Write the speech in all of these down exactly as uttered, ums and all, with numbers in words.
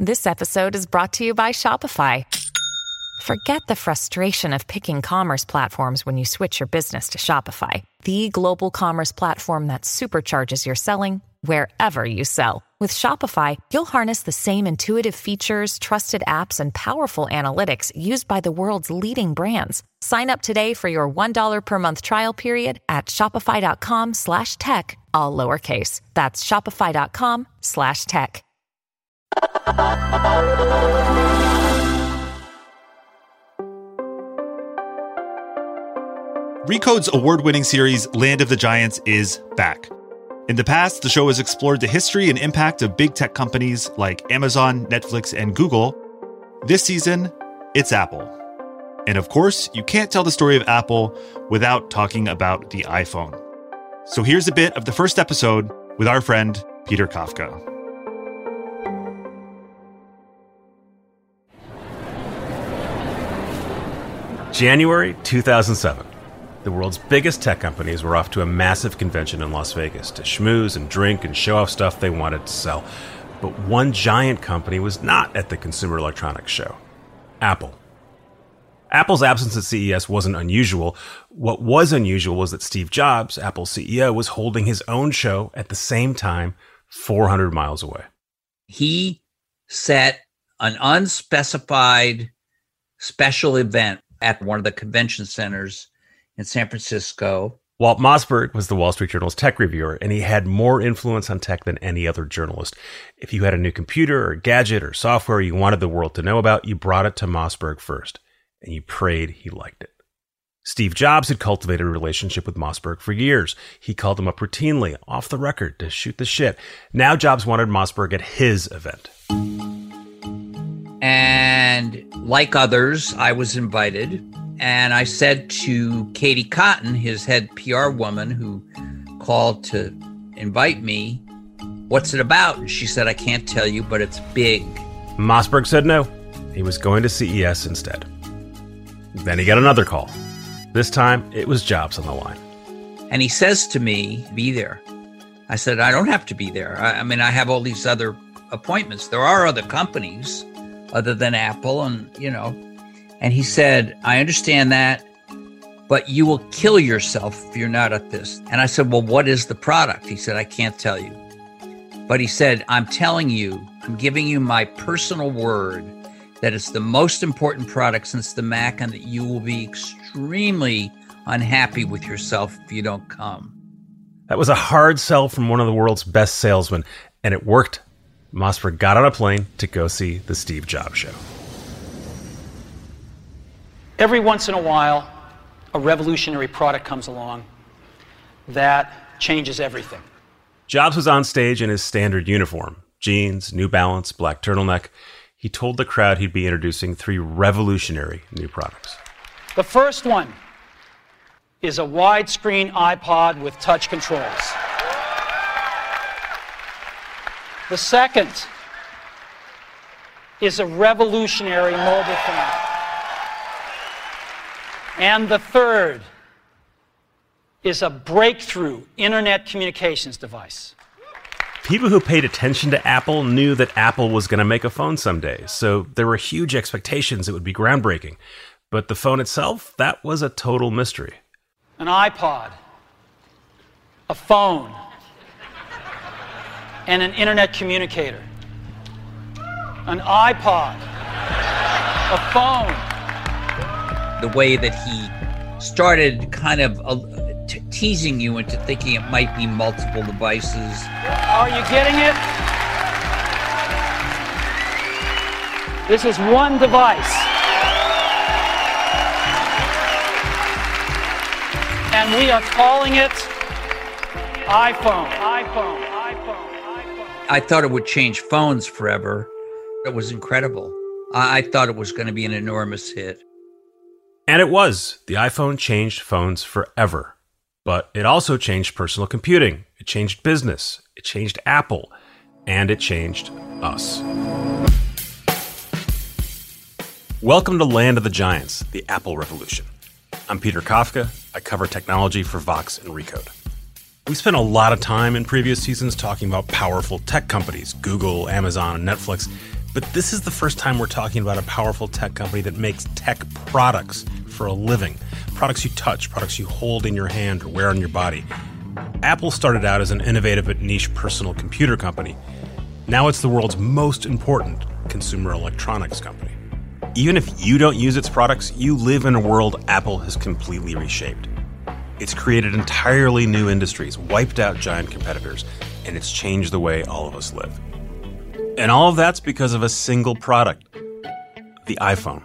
This episode is brought to you by Shopify. Forget the frustration of picking commerce platforms when you switch your business to Shopify, the global commerce platform that supercharges your selling wherever you sell. With Shopify, you'll harness the same intuitive features, trusted apps, and powerful analytics used by the world's leading brands. Sign up today for your one dollar per month trial period at shopify.com slash tech, all lowercase. That's shopify.com slash tech. Recode's award-winning series, Land of the Giants, is back. In the past, the show has explored the history and impact of big tech companies like Amazon, Netflix, and Google. This season, it's Apple. And of course, you can't tell the story of Apple without talking about the iPhone. So here's a bit of the first episode with our friend, Peter Kafka. January two thousand seven. The world's biggest tech companies were off to a massive convention in Las Vegas to schmooze and drink and show off stuff they wanted to sell. But one giant company was not at the Consumer Electronics Show. Apple. Apple's absence at C E S wasn't unusual. What was unusual was that Steve Jobs, Apple's C E O, was holding his own show at the same time, four hundred miles away. He set an unspecified special event at one of the convention centers in San Francisco. Walt Mossberg was the Wall Street Journal's tech reviewer, and he had more influence on tech than any other journalist. If you had a new computer or gadget or software you wanted the world to know about, you brought it to Mossberg first, and you prayed he liked it. Steve Jobs had cultivated a relationship with Mossberg for years. He called him up routinely, off the record, to shoot the shit. Now Jobs wanted Mossberg at his event. And like others, I was invited. And I said to Katie Cotton, his head P R woman who called to invite me, "What's it about?" And she said, "I can't tell you, but it's big." Mossberg said no. He was going to C E S instead. Then he got another call. This time, it was Jobs on the line. And he says to me, "Be there." I said, "I don't have to be there. I, I mean, I have all these other appointments. There are other companies other than Apple, and, you know." And he said, "I understand that, but you will kill yourself if you're not at this." And I said, "Well, what is the product?" He said, "I can't tell you." But he said, "I'm telling you, I'm giving you my personal word that it's the most important product since the Mac and that you will be extremely unhappy with yourself if you don't come." That was a hard sell from one of the world's best salesmen, and it worked. Mossberg got on a plane to go see the Steve Jobs show. Every once in a while, a revolutionary product comes along that changes everything. Jobs was on stage in his standard uniform, jeans, New Balance, black turtleneck. He told the crowd he'd be introducing three revolutionary new products. The first one is a widescreen iPod with touch controls. The second is a revolutionary mobile phone. And the third is a breakthrough internet communications device. People who paid attention to Apple knew that Apple was going to make a phone someday, so there were huge expectations it would be groundbreaking. But the phone itself, that was a total mystery. An iPod, a phone, and an internet communicator. An iPod, a phone. The way that he started kind of uh, t- teasing you into thinking it might be multiple devices. Are you getting it? This is one device. And we are calling it iPhone, iPhone, iPhone, iPhone. I thought it would change phones forever. It was incredible. I, I thought it was going to be an enormous hit. And it was. The iPhone changed phones forever. But it also changed personal computing. It changed business. It changed Apple. And it changed us. Welcome to Land of the Giants, the Apple Revolution. I'm Peter Kafka. I cover technology for Vox and Recode. We spent a lot of time in previous seasons talking about powerful tech companies, Google, Amazon, and Netflix. But this is the first time we're talking about a powerful tech company that makes tech products for a living. Products you touch, products you hold in your hand or wear on your body. Apple started out as an innovative but niche personal computer company. Now it's the world's most important consumer electronics company. Even if you don't use its products, you live in a world Apple has completely reshaped. It's created entirely new industries, wiped out giant competitors, and it's changed the way all of us live. And all of that's because of a single product, the iPhone.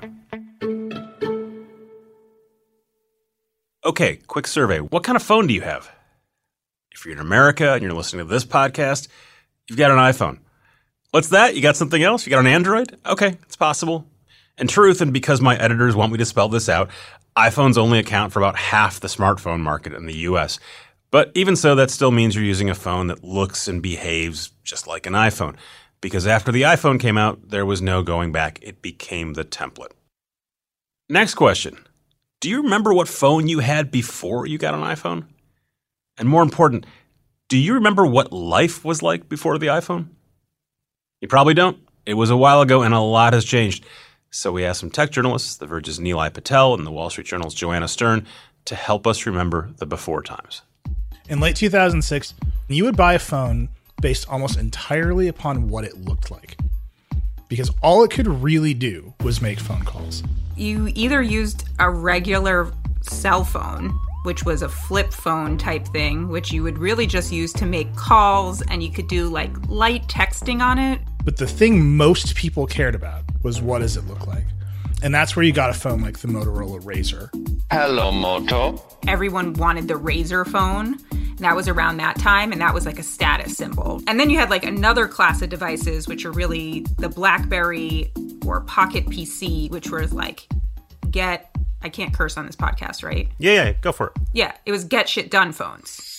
Okay, quick survey. What kind of phone do you have? If you're in America and you're listening to this podcast, you've got an iPhone. What's that? You got something else? You got an Android? Okay, it's possible. In truth, and because my editors want me to spell this out, iPhones only account for about half the smartphone market in the U S. But even so, that still means you're using a phone that looks and behaves just like an iPhone. Because after the iPhone came out, there was no going back. It became the template. Next question. Do you remember what phone you had before you got an iPhone? And more important, do you remember what life was like before the iPhone? You probably don't. It was a while ago and a lot has changed. So we asked some tech journalists, The Verge's Nilay Patel and The Wall Street Journal's Joanna Stern, to help us remember the before times. In late two thousand six, you would buy a phone based almost entirely upon what it looked like, because all it could really do was make phone calls. You either used a regular cell phone, which was a flip phone type thing, which you would really just use to make calls, and you could do like light texting on it. But the thing most people cared about was, what does it look like? And that's where you got a phone like the Motorola Razr. Hello, Moto. Everyone wanted the Razr phone. And that was around that time, and that was like a status symbol. And then you had like another class of devices, which are really the BlackBerry or Pocket P C, which was like get, I can't curse on this podcast, right? Yeah, yeah, go for it. Yeah, it was get shit done phones.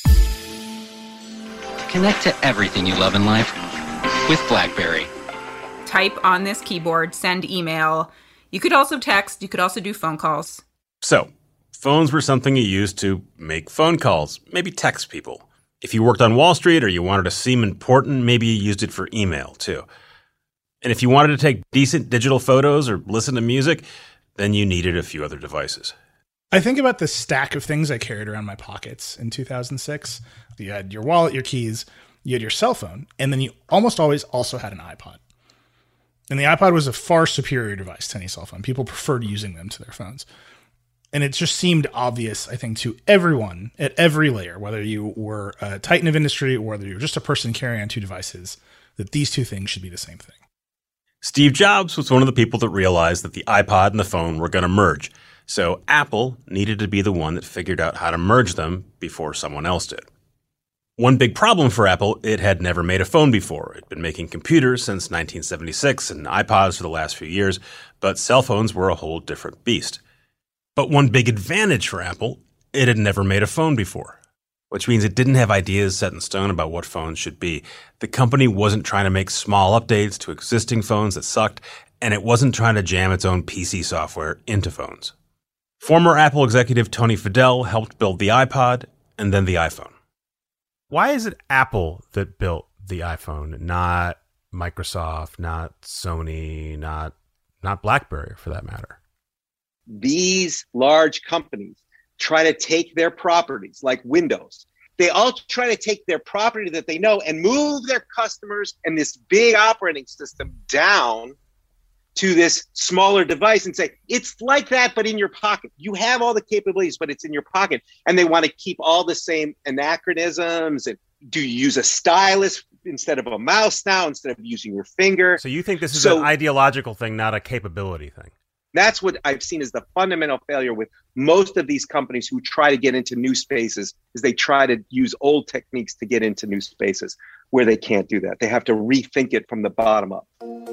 Connect to everything you love in life with BlackBerry. Type on this keyboard, send email. You could also text. You could also do phone calls. So, phones were something you used to make phone calls, maybe text people. If you worked on Wall Street or you wanted to seem important, maybe you used it for email, too. And if you wanted to take decent digital photos or listen to music, then you needed a few other devices. I think about the stack of things I carried around my pockets in two thousand six. You had your wallet, your keys, you had your cell phone, and then you almost always also had an iPod. And the iPod was a far superior device to any cell phone. People preferred using them to their phones. And it just seemed obvious, I think, to everyone at every layer, whether you were a titan of industry or whether you were just a person carrying on two devices, that these two things should be the same thing. Steve Jobs was one of the people that realized that the iPod and the phone were going to merge. So Apple needed to be the one that figured out how to merge them before someone else did. One big problem for Apple, it had never made a phone before. It'd been making computers since nineteen seventy-six and iPods for the last few years, but cell phones were a whole different beast. But one big advantage for Apple, it had never made a phone before, which means it didn't have ideas set in stone about what phones should be. The company wasn't trying to make small updates to existing phones that sucked, and it wasn't trying to jam its own P C software into phones. Former Apple executive Tony Fadell helped build the iPod and then the iPhone. Why is it Apple that built the iPhone, not Microsoft, not Sony, not not BlackBerry for that matter? These large companies try to take their properties like Windows. They all try to take their property that they know and move their customers and this big operating system down to this smaller device and say, it's like that, but in your pocket. You have all the capabilities, but it's in your pocket. And they want to keep all the same anachronisms. And do you use a stylus instead of a mouse now, instead of using your finger? So you think this is so, an ideological thing, not a capability thing? That's what I've seen as the fundamental failure with most of these companies who try to get into new spaces, is they try to use old techniques to get into new spaces where they can't do that. They have to rethink it from the bottom up.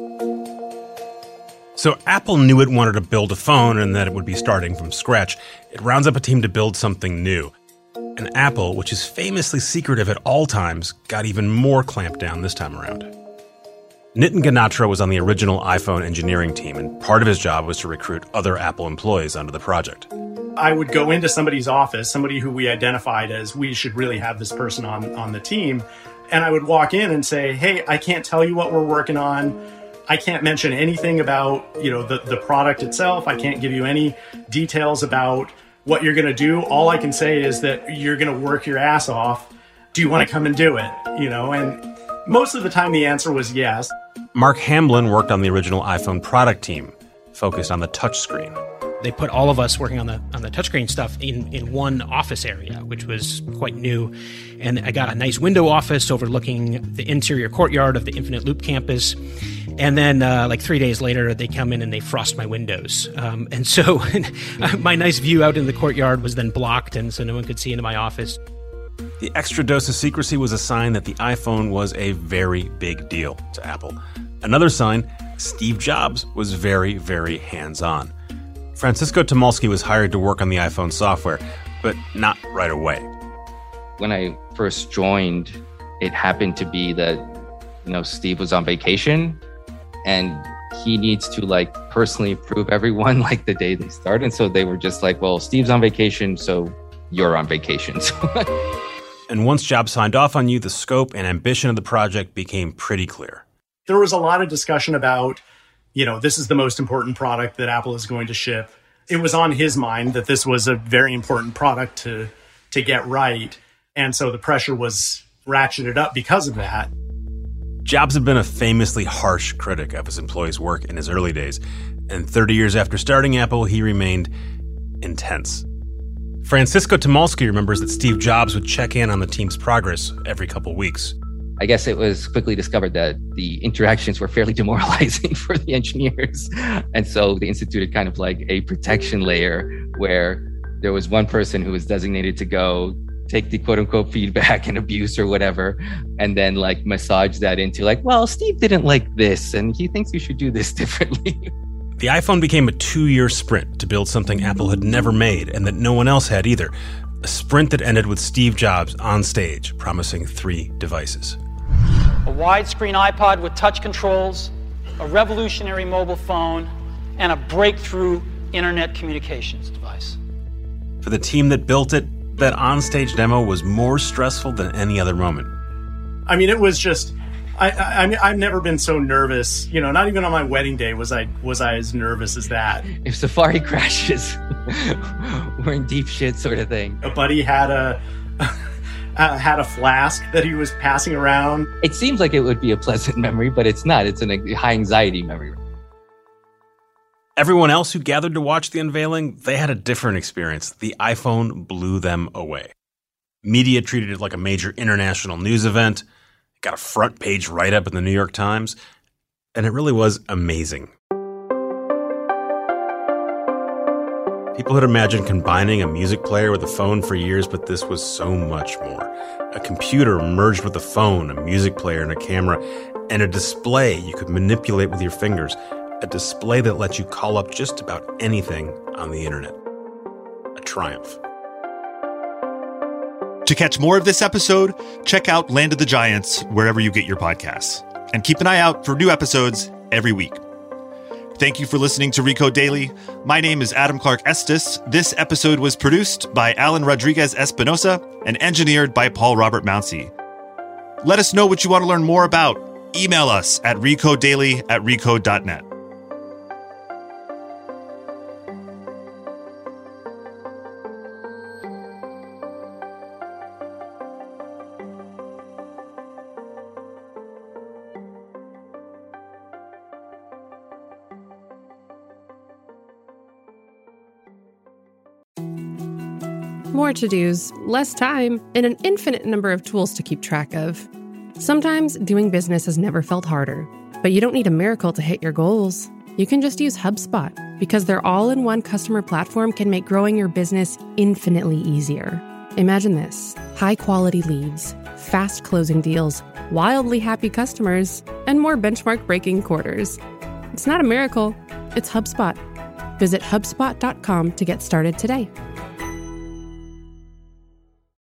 So Apple knew it wanted to build a phone and that it would be starting from scratch. It rounds up a team to build something new. And Apple, which is famously secretive at all times, got even more clamped down this time around. Nitin Ganatra was on the original iPhone engineering team, and part of his job was to recruit other Apple employees onto the project. I would go into somebody's office, somebody who we identified as we should really have this person on, on the team, and I would walk in and say, hey, I can't tell you what we're working on. I can't mention anything about, you know, the, the product itself. I can't give you any details about what you're going to do. All I can say is that you're going to work your ass off. Do you want to come and do it? You know, and most of the time the answer was yes. Mark Hamblin worked on the original iPhone product team, focused on the touchscreen. They put all of us working on the on the touchscreen stuff in, in one office area, which was quite new. And I got a nice window office overlooking the interior courtyard of the Infinite Loop campus. And then uh, like three days later, they come in and they frost my windows. Um, and so my nice view out in the courtyard was then blocked, and so no one could see into my office. The extra dose of secrecy was a sign that the iPhone was a very big deal to Apple. Another sign, Steve Jobs was very, very hands-on. Francisco Tomolsky was hired to work on the iPhone software, but not right away. When I first joined, it happened to be that, you know, Steve was on vacation and he needs to like personally approve everyone like the day they start. And so they were just like, well, Steve's on vacation, so you're on vacation. And once Jobs signed off on you, the scope and ambition of the project became pretty clear. There was a lot of discussion about, you know, this is the most important product that Apple is going to ship. It was on his mind that this was a very important product to to get right. And so the pressure was ratcheted up because of that. Jobs had been a famously harsh critic of his employees' work in his early days. And thirty years after starting Apple, he remained intense. Francisco Tomolsky remembers that Steve Jobs would check in on the team's progress every couple weeks. I guess it was quickly discovered that the interactions were fairly demoralizing for the engineers. And so they instituted kind of like a protection layer where there was one person who was designated to go take the quote unquote feedback and abuse or whatever, and then like massage that into like, well, Steve didn't like this and he thinks you should do this differently. The iPhone became a two-year sprint to build something Apple had never made and that no one else had either. A sprint that ended with Steve Jobs on stage promising three devices. A widescreen iPod with touch controls, a revolutionary mobile phone, and a breakthrough internet communications device. For the team that built it, that onstage demo was more stressful than any other moment. I mean, it was just, I, I, I've never been so nervous. You know, not even on my wedding day was I was I as nervous as that. If Safari crashes, we're in deep shit sort of thing. A buddy had a... Uh, had a flask that he was passing around. It seems like it would be a pleasant memory, but it's not. It's a high anxiety memory. Everyone else who gathered to watch the unveiling, they had a different experience. The iPhone blew them away. Media treated it like a major international news event. It got a front page write-up in the New York Times. And it really was amazing. People had imagined combining a music player with a phone for years, but this was so much more. A computer merged with a phone, a music player, and a camera, and a display you could manipulate with your fingers. A display that lets you call up just about anything on the internet. A triumph. To catch more of this episode, check out Land of the Giants wherever you get your podcasts. And keep an eye out for new episodes every week. Thank you for listening to Recode Daily. My name is Adam Clark Estes. This episode was produced by Alan Rodriguez Espinosa and engineered by Paul Robert Mounsey. Let us know what you want to learn more about. Email us at recodedaily at recode dot net. More to-dos, less time, and an infinite number of tools to keep track of. Sometimes doing business has never felt harder, but you don't need a miracle to hit your goals. You can just use HubSpot, because their all-in-one customer platform can make growing your business infinitely easier. Imagine this: high-quality leads, fast closing deals, wildly happy customers, and more benchmark-breaking quarters. It's not a miracle, it's HubSpot. Visit HubSpot dot com to get started today.